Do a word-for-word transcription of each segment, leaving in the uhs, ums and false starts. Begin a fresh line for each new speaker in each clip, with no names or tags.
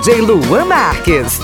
J Luan Marques.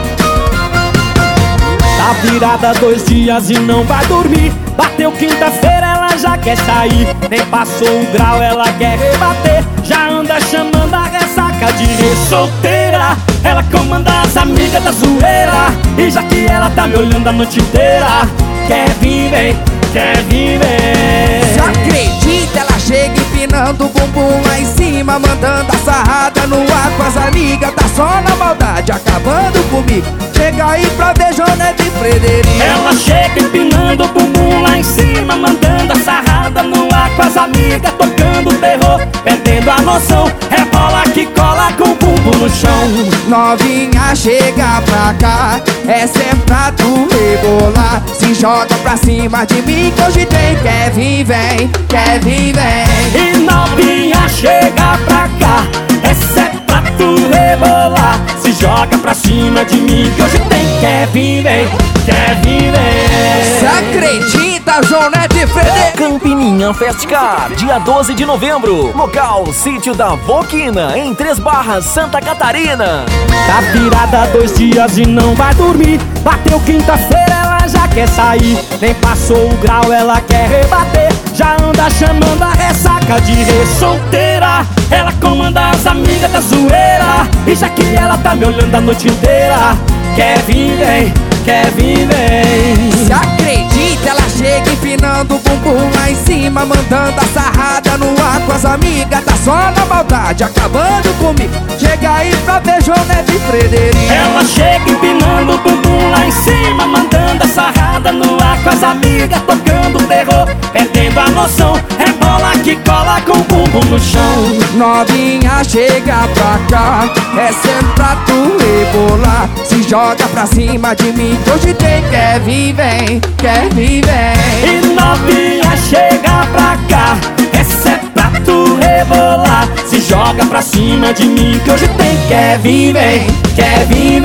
Tá virada dois dias e não vai dormir. Bateu quinta-feira, ela já quer sair. Nem passou o grau, ela quer rebater. Já anda chamando a ressaca de re-solteira. Ela comanda as amigas da zoeira. E já que ela tá me olhando a noite inteira, quer vir, vem, quer vir, vem.
Você acredita? Ela chega empinando o bumbum lá em cima, mandando a sarrada no ar com as amigas. Tá só na maldade, acabando comigo. Chega aí pra ver Jonete e Frederico.
Ela chega empinando o bumbum lá em cima, mandando a sarrada no ar com as amigas, tocando terror, perdendo a noção. Rebola que cola com o bumbum no chão.
Novinha, chega pra cá, essa é pra tu rebolar. Se joga pra cima de mim que hoje tem. Quer vir, vem, quer vir, vem.
E novinha, chega pra cá, essa é pra tu rebolar. Se joga pra cima de mim que hoje tem. Quer vir, vem, quer vir, vem.
Você acredita, Jonete e Frederico?
Campininha Fest Car, dia doze de novembro. Local, sítio da Boquina, em Três Barras, Santa Catarina.
Tá virada dois dias e não vai dormir. Bateu quinta-feira, ela já quer sair. Nem passou o grau, ela quer rebater. Já anda chamando a ressaca de re-solteira. Ela comanda as amigas da zoeira. E já que ela tá me olhando a noite inteira, quer vir, vem, quer vir, vem.
Se acredita? Ela chega empinando o bumbum lá em cima, mandando a sarrada no ar com as amigas. Tá só na maldade, acabando comigo. Chega aí pra ver Jonete e Frederico.
Ela chega empinando o bumbum lá em cima, mandando a sarrada no ar com as amigas, tocando terror, perdendo a noção. Rebola que cola com o bumbum no chão.
Novinha, chega pra cá, essa é pra tu rebolar. Se joga pra cima de mim que hoje tem. Quer vir, vem, quer vir, vem.
E novinha, chega pra cá, essa é pra tu rebolar. Se joga pra cima de mim que hoje tem. Quer vir, vem, quer vir,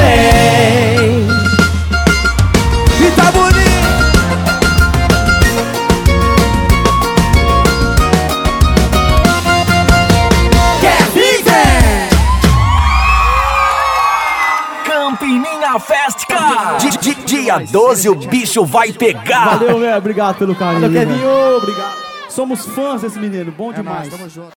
vem.
E tá bonito. Quer vir, vem.
Campininha Fest Car, di- di- dia doze o bicho vai pegar.
Valeu, velho. Obrigado pelo carinho.
Valeu, Kevinho.
Obrigado. Somos fãs desse menino. Bom demais.
Tamo junto.